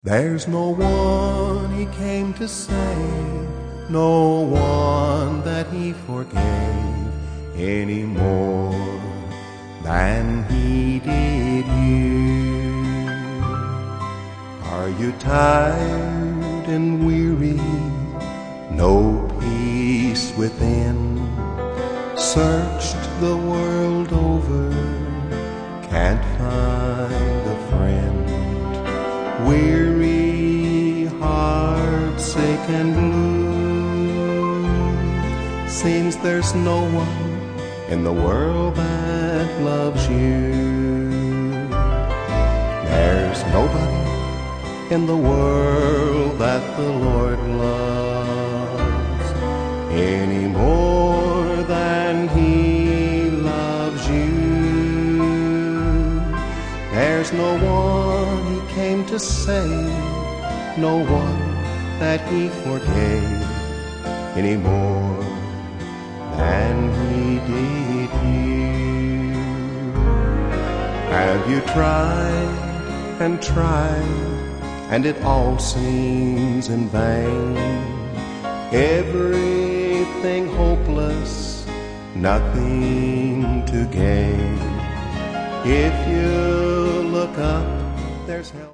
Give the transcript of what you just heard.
There's no one he came to save, no one that he forgave any more than he did you. Are you tired and weary? No peace within? Searched the world over, can't find a friend. Weary, heartsick and blue, seems there's no one in the world that loves you. There's nobody in the world that the Lord loves any more than he loves you. There's no one he came to save, no one that he forgave any more than he did you. Have you tried and tried, and it all seems in vain? Everything hopeless, nothing to gain. If you look up, there's help.